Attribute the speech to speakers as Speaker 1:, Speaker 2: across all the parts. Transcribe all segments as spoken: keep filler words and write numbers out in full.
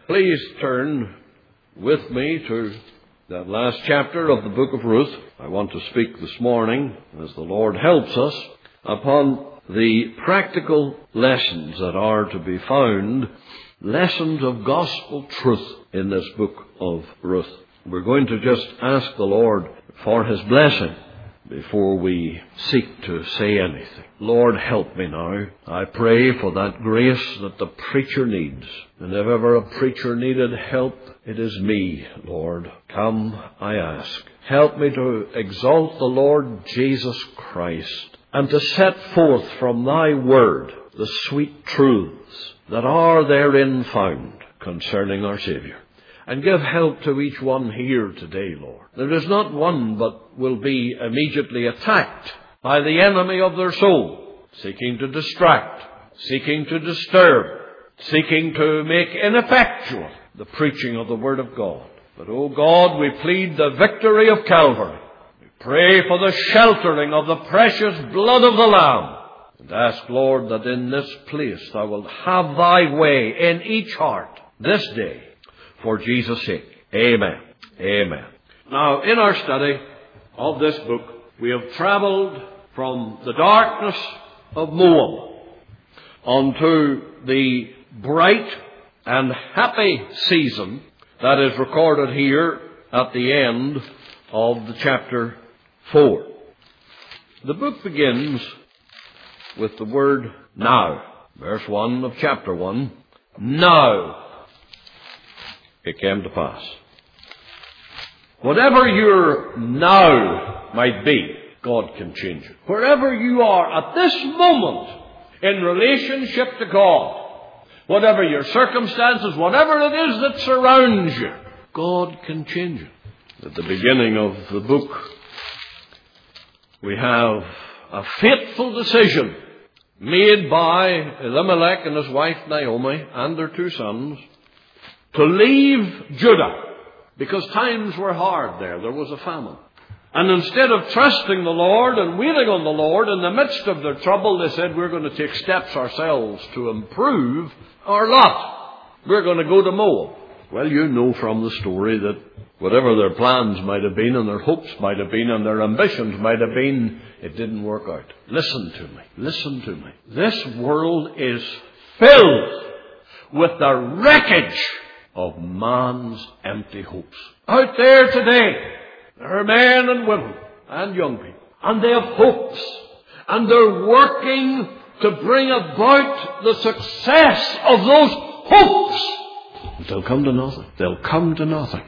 Speaker 1: Please turn with me to that last chapter of the book of Ruth. I want to speak this morning, as the Lord helps us, upon the practical lessons that are to be found, lessons of gospel truth in this book of Ruth. We're going to just ask the Lord for His blessing before we seek to say anything. Lord, help me now. I pray for that grace that the preacher needs. And if ever a preacher needed help, it is me, Lord. Come, I ask. Help me to exalt the Lord Jesus Christ and to set forth from Thy word the sweet truths that are therein found concerning our Saviour. And give help to each one here today, Lord. There is not one but will be immediately attacked by the enemy of their soul, seeking to distract, seeking to disturb, seeking to make ineffectual the preaching of the Word of God. But, O God, we plead the victory of Calvary. We pray for the sheltering of the precious blood of the Lamb. And ask, Lord, that in this place Thou wilt have Thy way in each heart this day. For Jesus' sake. Amen. Amen. Now, in our study of this book, we have traveled from the darkness of Moab onto the bright and happy season that is recorded here at the end of the chapter four. The book begins with the word now. Verse one of chapter one. Now it came to pass. Whatever your now might be, God can change it. Wherever you are at this moment in relationship to God, whatever your circumstances, whatever it is that surrounds you, God can change it. At the beginning of the book, we have a fateful decision made by Elimelech and his wife Naomi and their two sons to leave Judah, because times were hard there. There was a famine. And instead of trusting the Lord and waiting on the Lord in the midst of their trouble, they said, we're going to take steps ourselves to improve our lot. We're going to go to Moab. Well, you know from the story that whatever their plans might have been and their hopes might have been and their ambitions might have been, it didn't work out. Listen to me. Listen to me. This world is filled with the wreckage of man's empty hopes. Out there today, there are men and women and young people, and they have hopes, and they're working to bring about the success of those hopes. But they'll come to nothing. They'll come to nothing.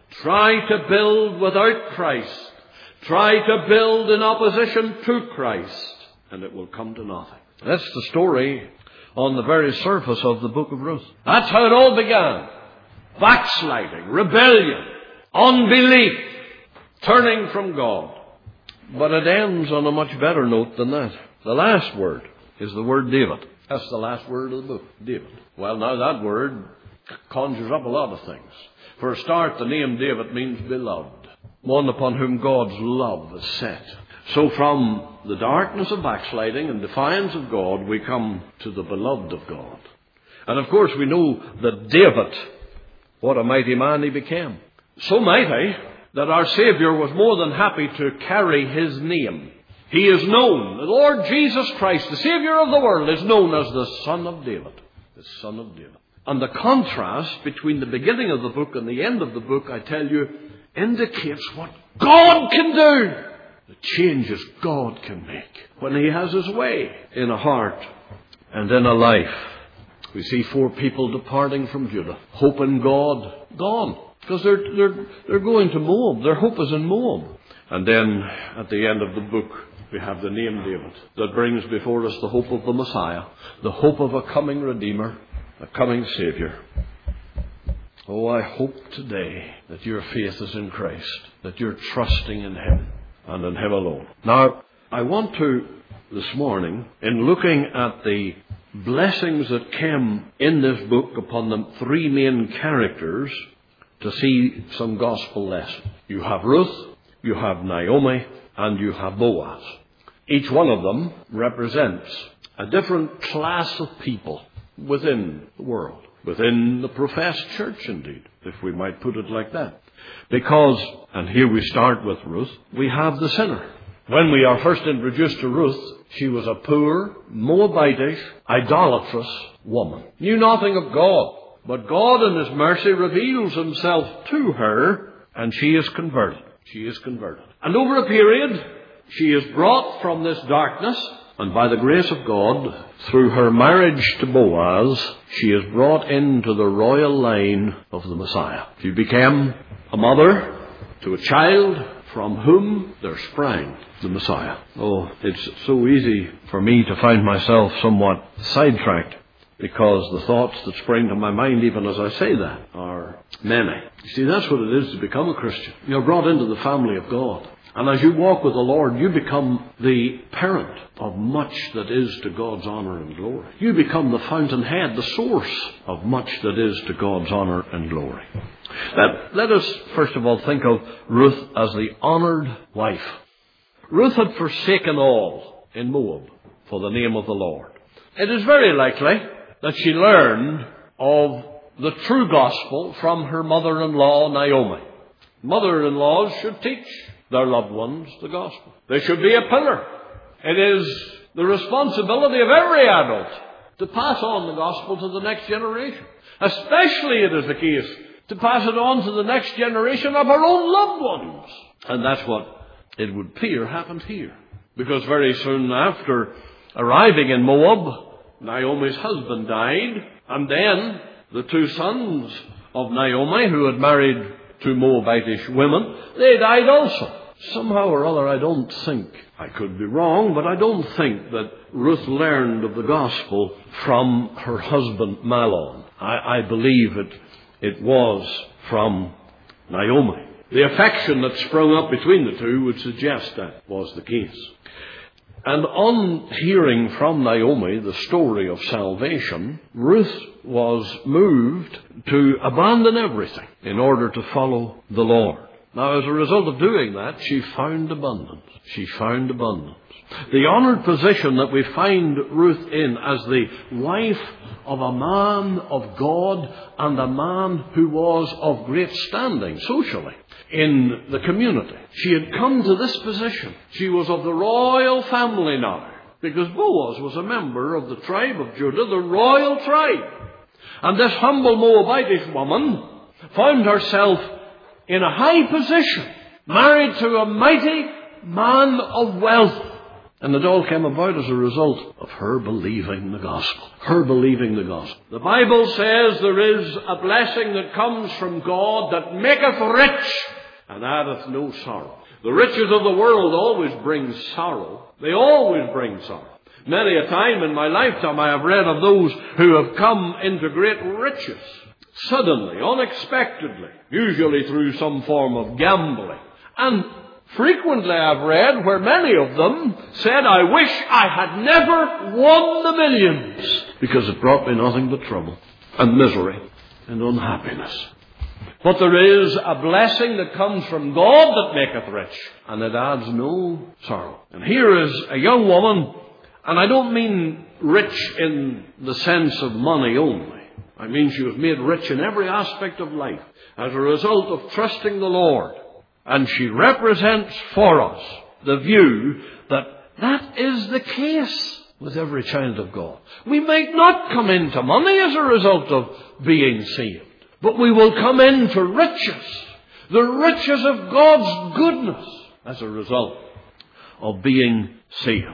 Speaker 1: Try to build without Christ. Try to build in opposition to Christ, and it will come to nothing. That's the story on the very surface of the book of Ruth. That's how it all began. Backsliding, rebellion, unbelief, turning from God. But it ends on a much better note than that. The last word is the word David. That's the last word of the book, David. Well, now that word conjures up a lot of things. For a start, the name David means beloved, one upon whom God's love is set. So from the darkness of backsliding and defiance of God, we come to the beloved of God. And of course, we know that David, what a mighty man he became. So mighty that our Savior was more than happy to carry his name. He is known, the Lord Jesus Christ, the Savior of the world, is known as the Son of David. The Son of David. And the contrast between the beginning of the book and the end of the book, I tell you, indicates what God can do. The changes God can make when He has His way in a heart and in a life. We see four people departing from Judah. Hope in God, gone. Because they're, they're, they're going to Moab. Their hope is in Moab. And then at the end of the book, we have the name David that brings before us the hope of the Messiah, the hope of a coming Redeemer, a coming Savior. Oh, I hope today that your faith is in Christ, that you're trusting in Him and in Him alone. Now, I want to, this morning, in looking at the blessings that came in this book upon the three main characters, to see some gospel lessons. You have Ruth, you have Naomi, and you have Boaz. Each one of them represents a different class of people within the world. within the professed church indeed, if we might put it like that. Because, and here we start with Ruth, we have the sinner. When we are first introduced to Ruth, she was a poor, Moabitish, idolatrous woman. Knew nothing of God. But God in His mercy reveals Himself to her, and she is converted. She is converted. And over a period, she is brought from this darkness, and by the grace of God, through her marriage to Boaz, she is brought into the royal line of the Messiah. She became a mother to a child from whom there sprang the Messiah. Oh, it's so easy for me to find myself somewhat sidetracked, because the thoughts that spring to my mind, even as I say that, are many. You see, that's what it is to become a Christian. You're brought into the family of God. And as you walk with the Lord, you become the parent of much that is to God's honour and glory. You become the fountainhead, the source of much that is to God's honour and glory. Let, let us, first of all, think of Ruth as the honoured wife. Ruth had forsaken all in Moab for the name of the Lord. It is very likely that she learned of the true gospel from her mother-in-law, Naomi. Mother-in-laws should teach their loved ones the gospel. They should be a pillar. It is the responsibility of every adult to pass on the gospel to the next generation. Especially it is the case to pass it on to the next generation of her own loved ones. And that's what it would appear happened here. Because very soon after arriving in Moab, Naomi's husband died, and then the two sons of Naomi, who had married two Moabitish women, they died also. Somehow or other, I don't think, I could be wrong, but I don't think that Ruth learned of the gospel from her husband Mahlon. I, I believe it, it was from Naomi. The affection that sprung up between the two would suggest that was the case. And on hearing from Naomi the story of salvation, Ruth was moved to abandon everything in order to follow the Lord. Now, as a result of doing that, she found abundance. She found abundance. The honoured position that we find Ruth in as the wife of a man of God and a man who was of great standing socially in the community. She had come to this position. She was of the royal family now, because Boaz was a member of the tribe of Judah, the royal tribe. And this humble Moabitish woman found herself in a high position, married to a mighty man of wealth. And it all came about as a result of her believing the gospel. Her believing the gospel. The Bible says there is a blessing that comes from God that maketh rich and addeth no sorrow. The riches of the world always bring sorrow. They always bring sorrow. Many a time in my lifetime I have read of those who have come into great riches suddenly, unexpectedly, usually through some form of gambling. And frequently I've read where many of them said, I wish I had never won the millions, because it brought me nothing but trouble and misery and unhappiness. But there is a blessing that comes from God that maketh rich, and it adds no sorrow. And here is a young woman, and I don't mean rich in the sense of money only. I mean she was made rich in every aspect of life as a result of trusting the Lord. And she represents for us the view that that is the case with every child of God. We might not come into money as a result of being saved, but we will come into riches, the riches of God's goodness, as a result of being saved.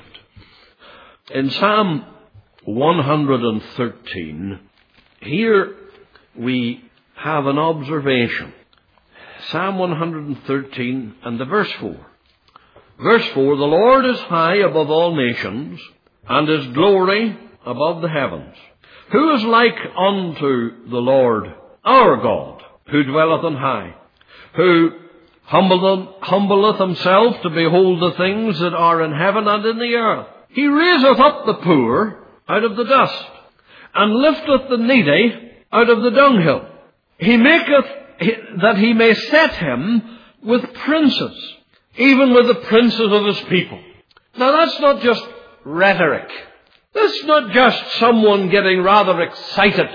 Speaker 1: In Psalm one thirteen, here we have an observation. Psalm one thirteen and the verse four. Verse four, the Lord is high above all nations, and his glory above the heavens. Who is like unto the Lord our God, who dwelleth on high, who humbleth, humbleth himself to behold the things that are in heaven and in the earth? He raiseth up the poor out of the dust, and lifteth the needy out of the dunghill. He maketh that he may set him with princes, even with the princes of his people. Now that's not just rhetoric. That's not just someone getting rather excited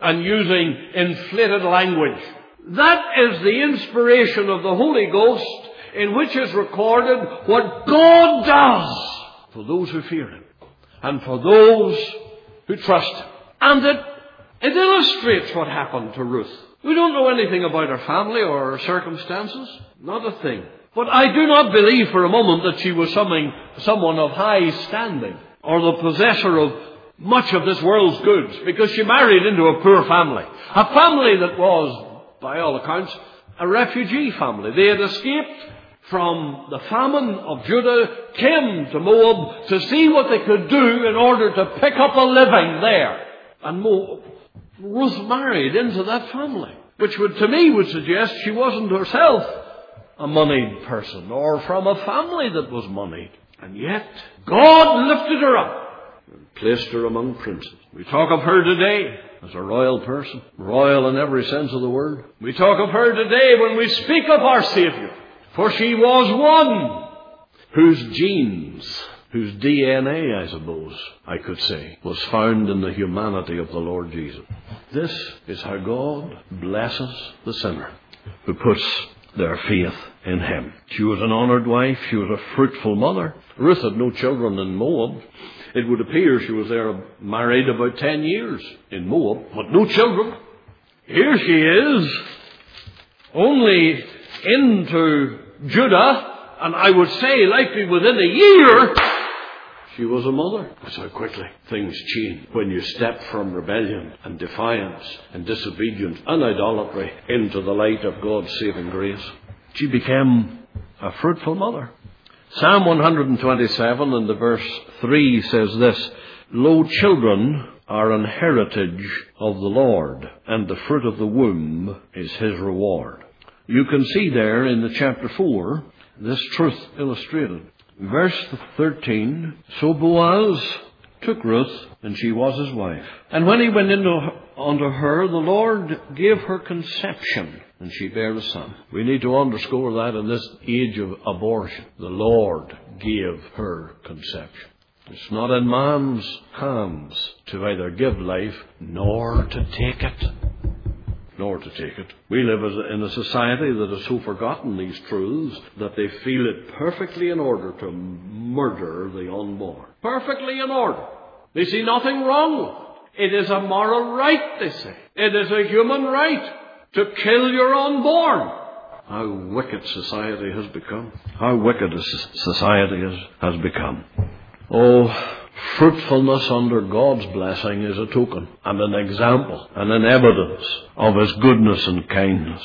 Speaker 1: and using inflated language. That is the inspiration of the Holy Ghost, in which is recorded what God does for those who fear Him and for those who trust Him. And it, it illustrates what happened to Ruth. We don't know anything about her family or her circumstances. Not a thing. But I do not believe for a moment that she was something, someone of high standing or the possessor of much of this world's goods, because she married into a poor family. A family that was, by all accounts, a refugee family. They had escaped from the famine of Judah, came to Moab to see what they could do in order to pick up a living there. And Moab, Ruth married into that family, which would, to me, would suggest she wasn't herself a moneyed person or from a family that was moneyed. And yet, God lifted her up and placed her among princes. We talk of her today as a royal person, royal in every sense of the word. We talk of her today when we speak of our Savior, for she was one whose genes, whose D N A, I suppose, I could say, was found in the humanity of the Lord Jesus. This is how God blesses the sinner who puts their faith in Him. She was an honoured wife. She was a fruitful mother. Ruth had no children in Moab. It would appear she was there married about ten years in Moab, but no children. Here she is, only into Judah, and I would say likely within a year, she was a mother. That's how quickly things change when you step from rebellion and defiance and disobedience and idolatry into the light of God's saving grace. She became a fruitful mother. Psalm one twenty-seven and the verse three says this: Lo, children are an heritage of the Lord, and the fruit of the womb is His reward. You can see there in the chapter four this truth illustrated. Verse thirteen, so Boaz took Ruth, and she was his wife. And when he went into unto her, the Lord gave her conception, and she bare a son. We need to underscore that in this age of abortion. The Lord gave her conception. It's not in man's hands to either give life nor to take it. Nor to take it. We live in a society that has so forgotten these truths that they feel it perfectly in order to murder the unborn. Perfectly in order. They see nothing wrong with it. It is a moral right, they say. It is a human right to kill your unborn. How wicked society has become. How wicked a society has, has become. Oh, fruitfulness under God's blessing is a token and an example and an evidence of His goodness and kindness.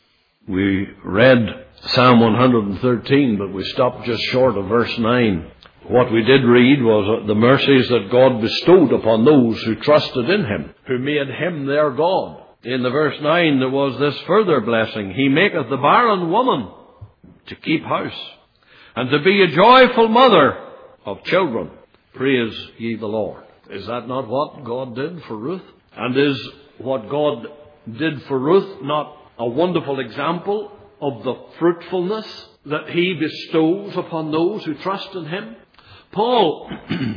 Speaker 1: We read Psalm one thirteen, but we stopped just short of verse nine. What we did read was the mercies that God bestowed upon those who trusted in Him, who made Him their God. In the verse nine there was this further blessing: He maketh the barren woman to keep house, and to be a joyful mother of children. Praise ye the Lord. Is that not what God did for Ruth? And is what God did for Ruth not a wonderful example of the fruitfulness that He bestows upon those who trust in Him? Paul,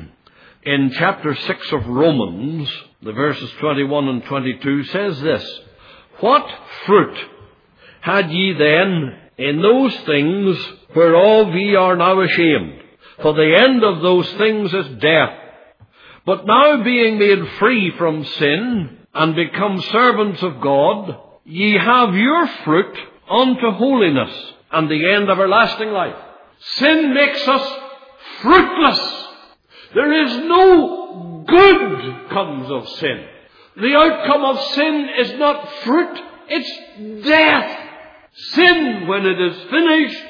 Speaker 1: in chapter six of Romans, the verses twenty-one and twenty-two, says this: What fruit had ye then in those things whereof ye are now ashamed? For the end of those things is death. But now being made free from sin, and become servants of God, ye have your fruit unto holiness, and the end everlasting life. Sin makes us fruitless. There is no good comes of sin. The outcome of sin is not fruit, it's death. Sin, when it is finished,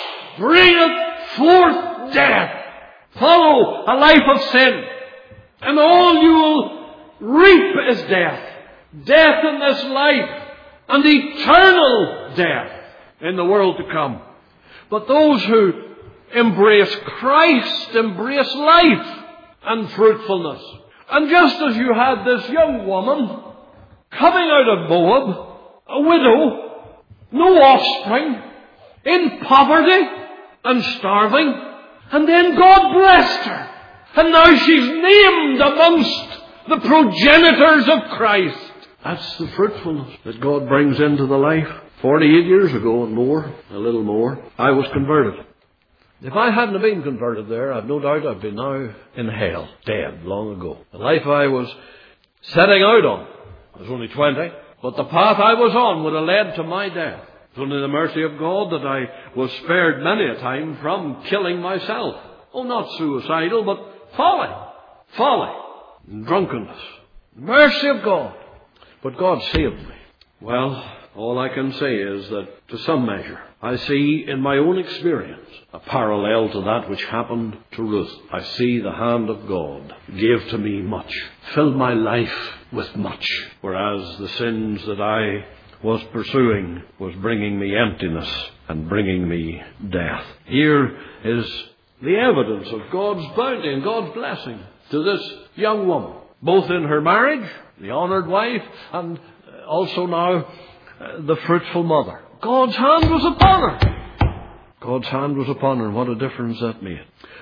Speaker 1: bringeth forth death. Follow a life of sin, and all you will reap is death. Death in this life, and eternal death in the world to come. But those who embrace Christ embrace life and fruitfulness. And just as you had this young woman coming out of Moab, a widow, no offspring, in poverty and starving, and then God blessed her. And now she's named amongst the progenitors of Christ. That's the fruitfulness that God brings into the life. Forty-eight years ago and more, a little more, I was converted. If I hadn't been converted there, I've no doubt I'd be now in hell, dead long ago. The life I was setting out on, I was only twenty, but the path I was on would have led to my death. It's only the mercy of God that I was spared many a time from killing myself. Oh, not suicidal, but folly. Folly. And drunkenness. Mercy of God. But God saved me. Well, all I can say is that to some measure, I see in my own experience a parallel to that which happened to Ruth. I see the hand of God gave to me much, filled my life with much, whereas the sins that I was pursuing was bringing me emptiness and bringing me death. Here is the evidence of God's bounty and God's blessing to this young woman, both in her marriage, the honoured wife, and also now uh, the fruitful mother. God's hand was upon her. God's hand was upon her, and what a difference that made.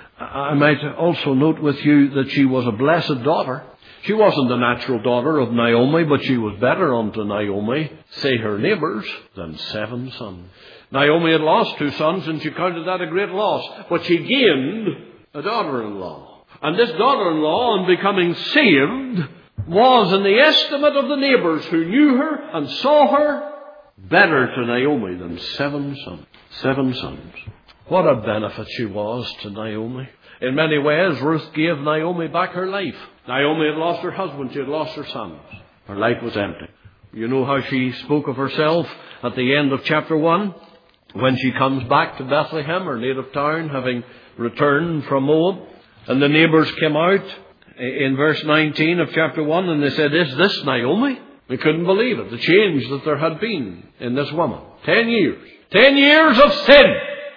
Speaker 1: I might also note with you that she was a blessed daughter. She wasn't the natural daughter of Naomi, but she was better unto Naomi, say her neighbours, than seven sons. Naomi had lost two sons, and she counted that a great loss. But she gained a daughter-in-law. And this daughter-in-law, on becoming saved, was, in the estimate of the neighbours who knew her and saw her, better to Naomi than seven sons. Seven sons. What a benefit she was to Naomi. In many ways, Ruth gave Naomi back her life. Naomi had lost her husband. She had lost her sons. Her life was empty. You know how she spoke of herself at the end of chapter one? When she comes back to Bethlehem, her native town, having returned from Moab. And the neighbours came out in verse nineteen of chapter one, and they said, "Is this Naomi?" We couldn't believe it, the change that there had been in this woman. Ten years. Ten years of sin.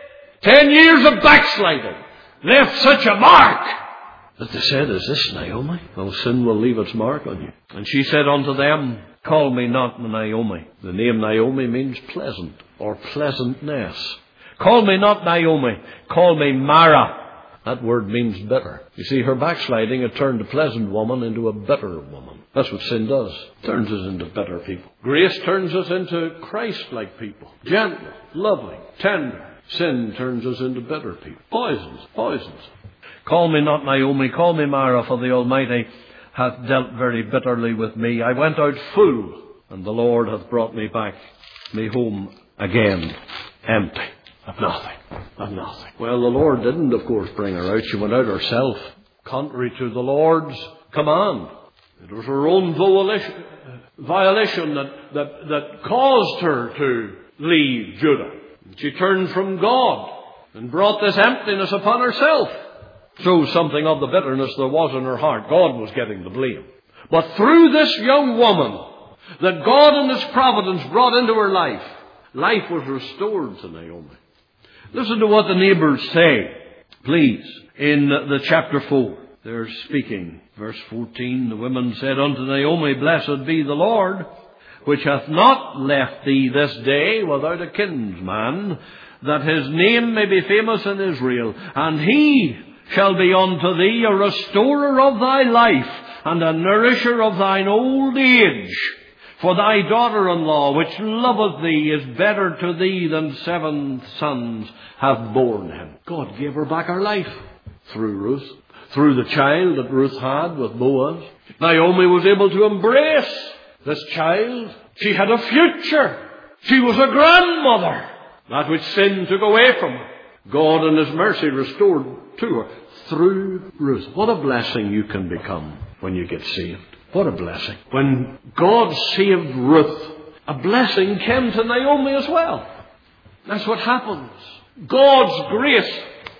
Speaker 1: Ten years of backsliding. Left such a mark that they said, "Is this Naomi?" Well, sin will leave its mark on you. And she said unto them, "Call me not Naomi." The name Naomi means pleasant or pleasantness. Call me not Naomi. Call me Mara. That word means bitter. You see, her backsliding had turned a pleasant woman into a bitter woman. That's what sin does. It turns us into bitter people. Grace turns us into Christ-like people. Gentle, loving, tender. Sin turns us into bitter people. Poisons, poisons. Call me not Naomi, call me Mara, for the Almighty hath dealt very bitterly with me. I went out full, and the Lord hath brought me back, me home again, empty. Of nothing. Of nothing. Well, the Lord didn't, of course, bring her out. She went out herself, contrary to the Lord's command. It was her own violation, violation that, that, that caused her to leave Judah. She turned from God and brought this emptiness upon herself. Shows something of the bitterness there was in her heart. God was getting the blame. But through this young woman that God in His providence brought into her life, life was restored to Naomi. Listen to what the neighbours say, please, in the chapter four. They're speaking. Verse fourteen, the women said unto Naomi, "Blessed be the Lord, which hath not left thee this day without a kinsman, that His name may be famous in Israel. And He shall be unto thee a restorer of thy life, and a nourisher of thine old age. For thy daughter-in-law, which loveth thee, is better to thee than seven sons hath borne him." God gave her back her life through Ruth, through the child that Ruth had with Boaz. Naomi was able to embrace this child. She had a future. She was a grandmother. That which sin took away from her, God in His mercy restored to her through Ruth. What a blessing you can become when you get saved. What a blessing. When God saved Ruth, a blessing came to Naomi as well. That's what happens. God's grace.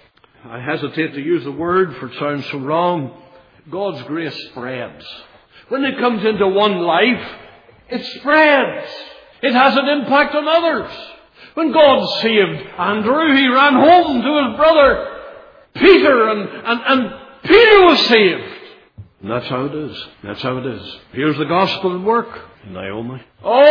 Speaker 1: I hesitate to use the word, for it sounds so wrong. God's grace spreads. When it comes into one life, it spreads. It has an impact on others. When God saved Andrew, he ran home to his brother Peter, and, and, and Peter was saved. And that's how it is. That's how it is. Here's the gospel at work, Naomi.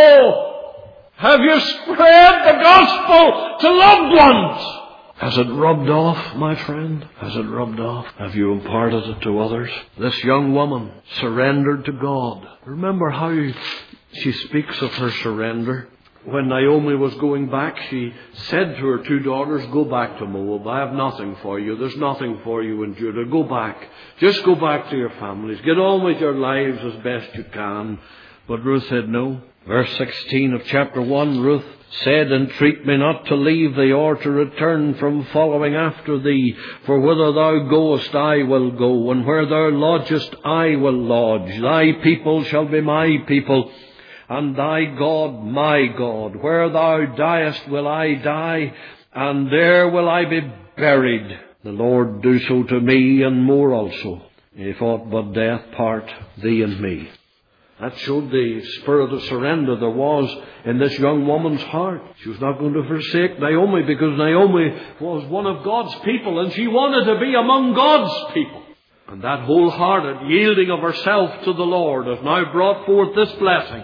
Speaker 1: Oh, have you spread the gospel to loved ones? Has it rubbed off, my friend? Has it rubbed off? Have you imparted it to others? This young woman surrendered to God. Remember how she speaks of her surrender. When Naomi was going back, she said to her two daughters, go back to Moab. I have nothing for you. There's nothing for you in Judah. Go back. Just go back to your families. Get on with your lives as best you can. But Ruth said no. Verse sixteen of chapter one, Ruth said, entreat me not to leave thee or to return from following after thee. For whither thou goest, I will go, and where thou lodgest, I will lodge. Thy people shall be my people, and thy God my God. Where thou diest will I die, and there will I be buried. The Lord do so to me, and more also, if aught but death part thee and me. That showed the spirit of surrender there was in this young woman's heart. She was not going to forsake Naomi, because Naomi was one of God's people, and she wanted to be among God's people. And that wholehearted yielding of herself to the Lord has now brought forth this blessing.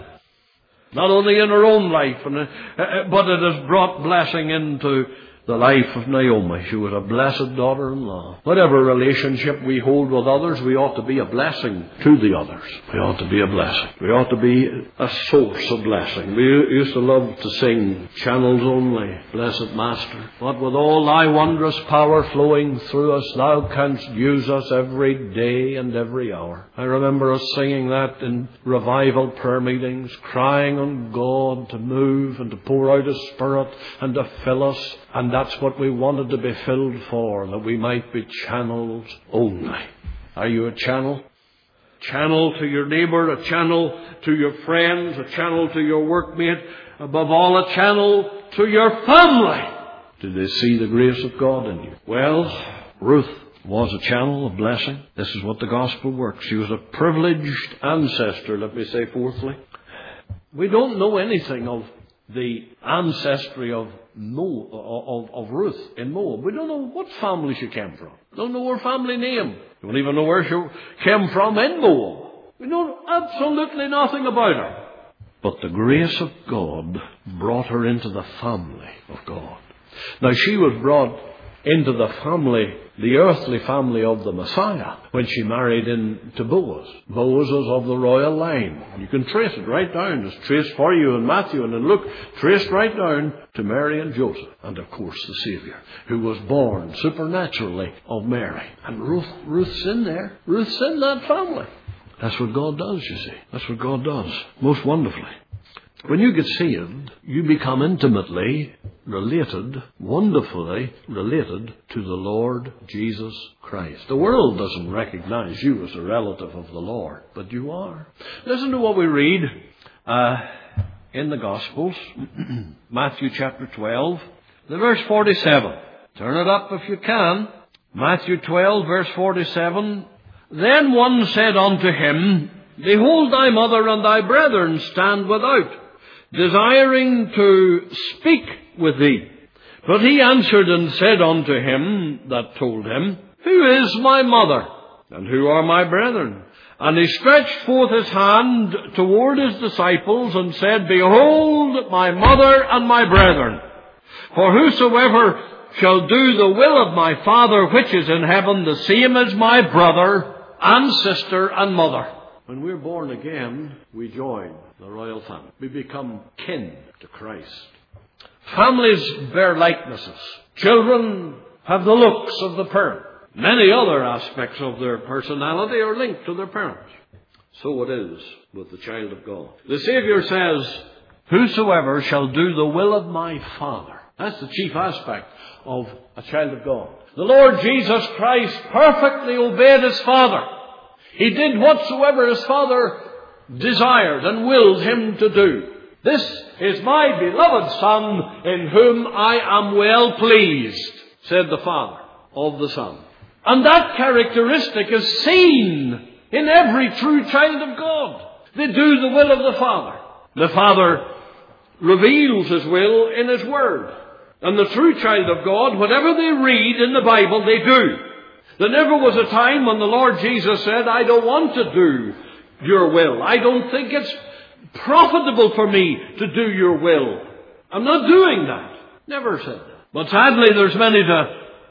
Speaker 1: Not only in her own life, but it has brought blessing into the life of Naomi. She was a blessed daughter-in-law. Whatever relationship we hold with others, we ought to be a blessing to the others. We ought to be a blessing. We ought to be a source of blessing. We used to love to sing Channels Only, Blessed Master. What with all thy wondrous power flowing through us, thou canst use us every day and every hour. I remember us singing that in revival prayer meetings, crying on God to move and to pour out His Spirit and to fill us. And that's what we wanted to be filled for, that we might be channels only. Are you a channel? Channel to your neighbour, a channel to your friends, a channel to your workmate, above all a channel to your family. Do they see the grace of God in you? Well, Ruth was a channel of blessing. This is what the gospel works. She was a privileged ancestor, let me say fourthly. We don't know anything of the ancestry of Mo, of, of Ruth in Moab. We don't know what family she came from. We don't know her family name. We don't even know where she came from in Moab. We know absolutely nothing about her. But the grace of God brought her into the family of God. Now, she was brought into the family, the earthly family of the Messiah, when she married into Boaz. Boaz was of the royal line. You can trace it right down. It's traced for you in Matthew and in Luke, traced right down to Mary and Joseph. And of course the Saviour, who was born supernaturally of Mary. And Ruth, Ruth's in there. Ruth's in that family. That's what God does, you see. That's what God does. Most wonderfully. When you get saved, you become intimately related, wonderfully related to the Lord Jesus Christ. The world doesn't recognize you as a relative of the Lord, but you are. Listen to what we read uh, in the Gospels, Matthew chapter twelve, the verse forty-seven. Turn it up if you can. Matthew twelve, verse forty-seven. Then one said unto him, Behold, thy mother and thy brethren stand without, desiring to speak with thee. But he answered and said unto him that told him, Who is my mother, and who are my brethren? And he stretched forth his hand toward his disciples, and said, Behold my mother and my brethren. For whosoever shall do the will of my Father which is in heaven, the same is my brother and sister and mother. When we're born again, we join the royal family. We become kin to Christ. Families bear likenesses. Children have the looks of the parent. Many other aspects of their personality are linked to their parents. So it is with the child of God. The Saviour says, Whosoever shall do the will of my Father. That's the chief aspect of a child of God. The Lord Jesus Christ perfectly obeyed His Father. He did whatsoever His Father desired and willed Him to do. This is my beloved Son, in whom I am well pleased, said the Father of the Son. And that characteristic is seen in every true child of God. They do the will of the Father. The Father reveals His will in His Word. And the true child of God, whatever they read in the Bible, they do. There never was a time when the Lord Jesus said, I don't want to do your will. I don't think it's profitable for me to do your will. I'm not doing that. Never said that. But sadly, there's many to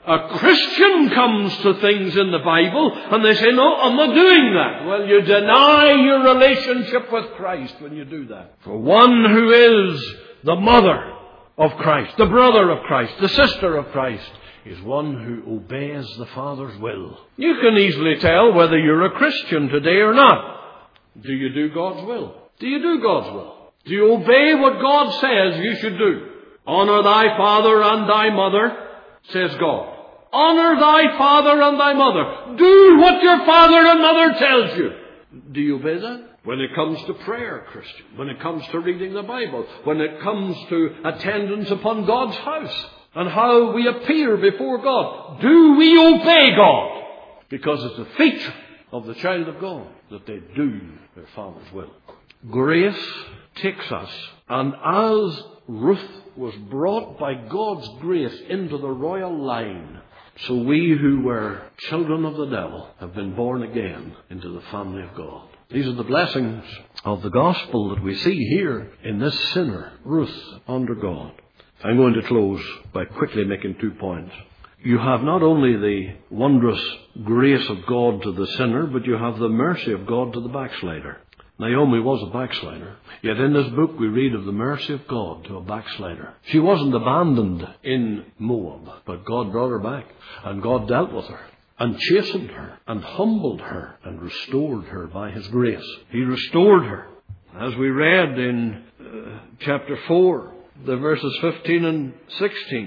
Speaker 1: A Christian comes to things in the Bible and they say, no, I'm not doing that. Well, you deny your relationship with Christ when you do that. For one who is the mother of Christ, the brother of Christ, the sister of Christ, is one who obeys the Father's will. You can easily tell whether you're a Christian today or not. Do you do God's will? Do you do God's will? Do you obey what God says you should do? Honor thy father and thy mother, says God. Honor thy father and thy mother. Do what your father and mother tells you. Do you obey that? When it comes to prayer, Christian, when it comes to reading the Bible, when it comes to attendance upon God's house and how we appear before God, do we obey God? Because it's a feature of the child of God that they do their Father's will. Grace takes us, and as Ruth was brought by God's grace into the royal line, so we who were children of the devil have been born again into the family of God. These are the blessings of the gospel that we see here in this sinner, Ruth, under God. I'm going to close by quickly making two points. You have not only the wondrous grace of God to the sinner, but you have the mercy of God to the backslider. Naomi was a backslider. Yet in this book we read of the mercy of God to a backslider. She wasn't abandoned in Moab, but God brought her back. And God dealt with her, and chastened her, and humbled her, and restored her by His grace. He restored her. As we read in uh, chapter four, the verses fifteen and sixteen,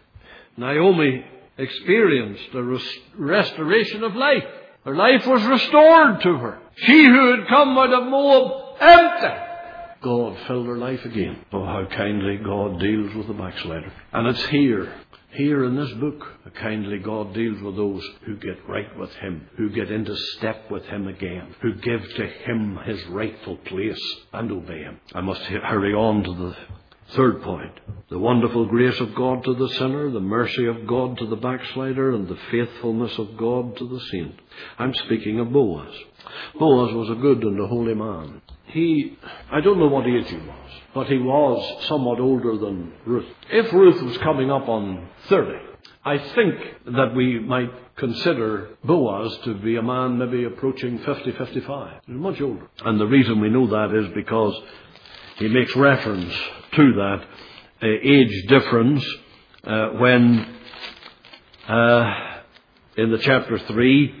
Speaker 1: Naomi experienced a res- restoration of life. Her life was restored to her. She who had come out of Moab empty, God filled her life again. Oh, how kindly God deals with the backslider. And it's here, here in this book, how kindly God deals with those who get right with Him, who get into step with Him again, who give to Him His rightful place and obey Him. I must hurry on to the third point. The wonderful grace of God to the sinner, the mercy of God to the backslider, and the faithfulness of God to the saint. I'm speaking of Boaz. Boaz was a good and a holy man. He, I don't know what age he was, but he was somewhat older than Ruth. If Ruth was coming up on thirty, I think that we might consider Boaz to be a man maybe approaching fifty, fifty-five. He's much older. And the reason we know that is because he makes reference to that uh, age difference uh, when uh, in the chapter three,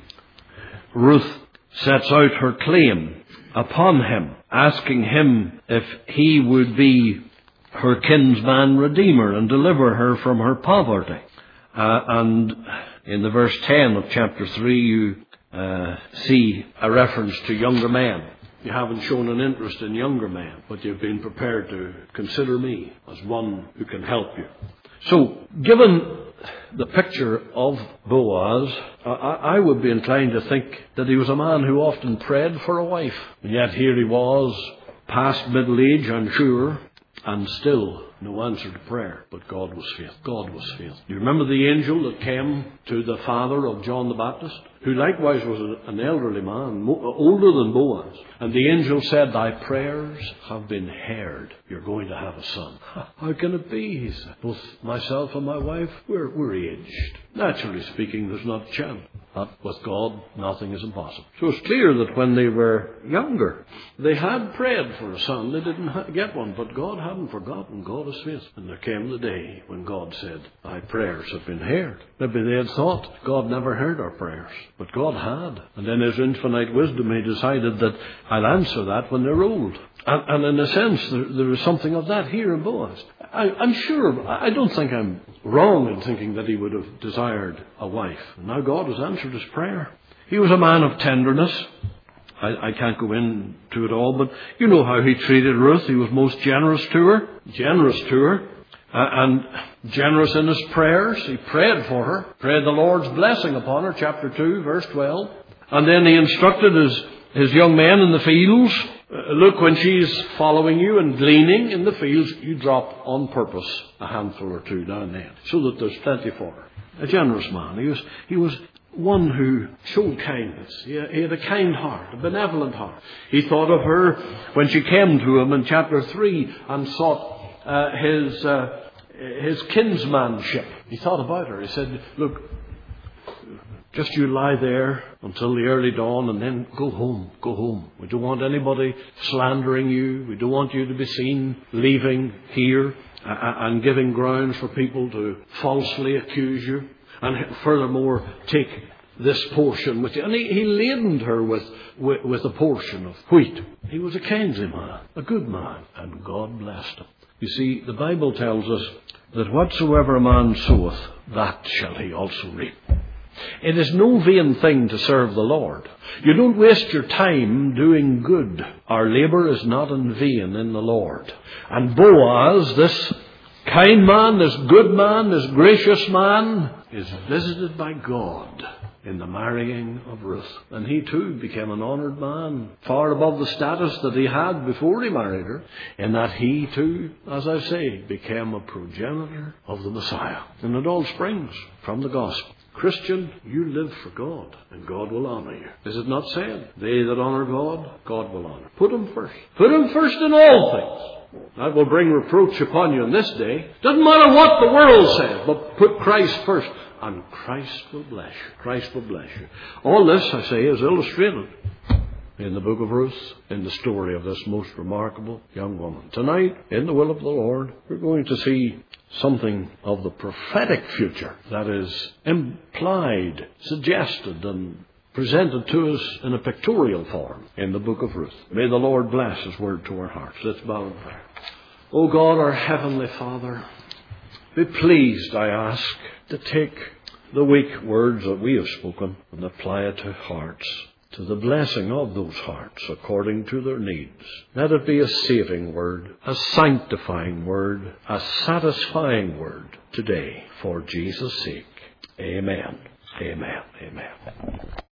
Speaker 1: Ruth sets out her claim upon him, asking him if he would be her kinsman redeemer and deliver her from her poverty. Uh, and in the verse ten of chapter three, you uh, see a reference to younger men. You haven't shown an interest in younger men, but you've been prepared to consider me as one who can help you. So, given the picture of Boaz, I, I would be inclined to think that he was a man who often prayed for a wife. And yet here he was, past middle age, I'm sure, and still no answer to prayer. But God was faithful. God was faithful. Do you remember the angel that came to the father of John the Baptist, who likewise was an elderly man, older than Boaz? And the angel said, thy prayers have been heard. You're going to have a son. How can it be? He said. Both myself and my wife, we're, we're aged. Naturally speaking, there's not a chance. But with God, nothing is impossible. So it's clear that when they were younger, they had prayed for a son. They didn't get one, but God hadn't forgotten. God is faithful. And there came the day when God said, thy prayers have been heard. Maybe they had thought God never heard our prayers, but God had. And in His infinite wisdom, He decided that I'll answer that when they're old. And, and in a sense, there, there is something of that here in Boaz. I, I'm sure, I don't think I'm wrong in thinking that he would have desired a wife. And now God has answered his prayer. He was a man of tenderness. I, I can't go into it all, but you know how he treated Ruth. He was most generous to her, generous to her, uh, and generous in his prayers. He prayed for her, prayed the Lord's blessing upon her, chapter two, verse twelve. And then he instructed his, his young men in the fields, uh, look, when she's following you and gleaning in the fields, you drop on purpose a handful or two down there, so that there's plenty for her. A generous man. He was, he was one who showed kindness. He had a kind heart, a benevolent heart. He thought of her when she came to him in chapter three and sought uh, his uh, his kinsmanship. he thought about her. He said, look, just you lie there until the early dawn and then go home, go home. We don't want anybody slandering you. We don't want you to be seen leaving here and giving grounds for people to falsely accuse you. And furthermore, take this portion with you. And he, he ladened her with, with, with a portion of wheat. He was a kindly man, a good man, and God blessed him. You see, the Bible tells us that whatsoever a man soweth, that shall he also reap. It is no vain thing to serve the Lord. You don't waste your time doing good. Our labour is not in vain in the Lord. And Boaz, this kind man, this good man, this gracious man, is visited by God in the marrying of Ruth. And he too became an honoured man, far above the status that he had before he married her, in that he too, as I say, became a progenitor of the Messiah. And it all springs from the gospel. Christian, you live for God, and God will honour you. Is it not said, they that honour God, God will honour? Put him first. Put him first in all things. That will bring reproach upon you in this day. Doesn't matter what the world says, but put Christ first, and Christ will bless you. Christ will bless you. All this, I say, is illustrated in the book of Ruth, in the story of this most remarkable young woman. Tonight, in the will of the Lord, we're going to see something of the prophetic future that is implied, suggested, and presented to us in a pictorial form in the book of Ruth. May the Lord bless His word to our hearts. Let's bow in prayer. O God, our Heavenly Father, be pleased, I ask, to take the weak words that we have spoken and apply it to hearts, to the blessing of those hearts according to their needs. Let it be a saving word, a sanctifying word, a satisfying word today for Jesus' sake. Amen. Amen. Amen.